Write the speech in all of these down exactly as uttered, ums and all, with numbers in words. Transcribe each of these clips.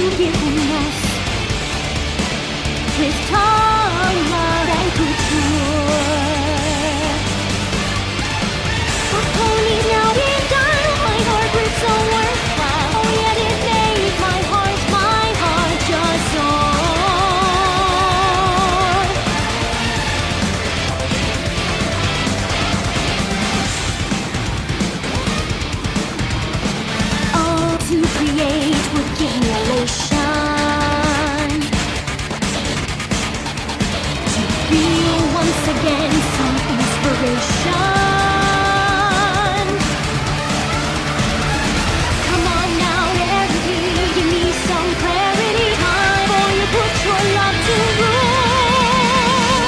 forgiveness with time, love, and couture. My pony's now been done, my heart breaks so worthwhile. Oh, yet it made my heart, my heart just soar. Oh, to create would give me elation, to feel once again some inspiration. Come on now, Larry, give me some clarity. Time for you put your love to rule.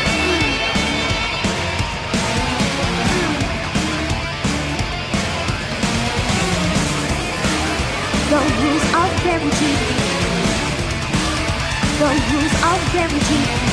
The rules of guarantee. The rules of guarantee.